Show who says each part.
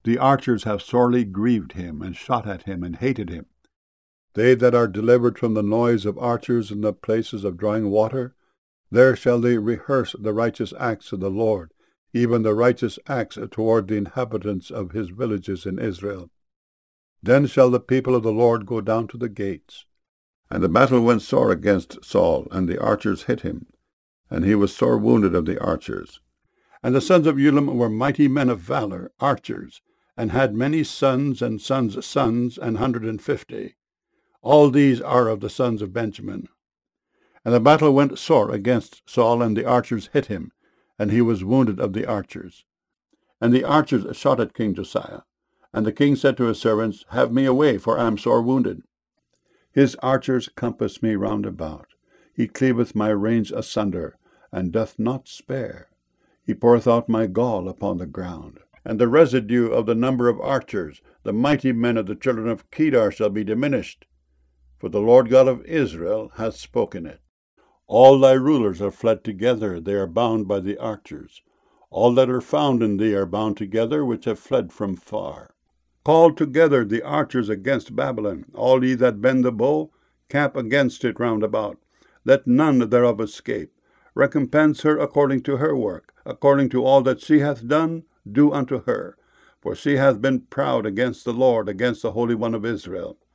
Speaker 1: The archers have sorely grieved him, and shot at him, and hated him. They that are delivered from the noise of archers in the places of drawing water, there shall they rehearse the righteous acts of the Lord, even the righteous acts toward the inhabitants of his villages in Israel. Then shall the people of the Lord go down to the gates. And the battle went sore against Saul, and the archers hit him, and he was sore wounded of the archers. And the sons of Ulam were mighty men of valor, archers, and had many sons and sons' sons, 150. All these are of the sons of Benjamin. And the battle went sore against Saul, and the archers hit him, and he was wounded of the archers. And the archers shot at King Josiah. And the king said to his servants, Have me away, for I am sore wounded. His archers compass me round about. He cleaveth my range asunder, and doth not spare. He poureth out my gall upon the ground. And the residue of the number of archers, the mighty men of the children of Kedar, shall be diminished. For the Lord God of Israel hath spoken it. All thy rulers are fled together, they are bound by the archers. All that are found in thee are bound together, which have fled from far. Call together the archers against Babylon, all ye that bend the bow, cap against it round about. Let none thereof escape. Recompense her according to her work, according to all that she hath done, do unto her. For she hath been proud against the Lord, against the Holy One of Israel.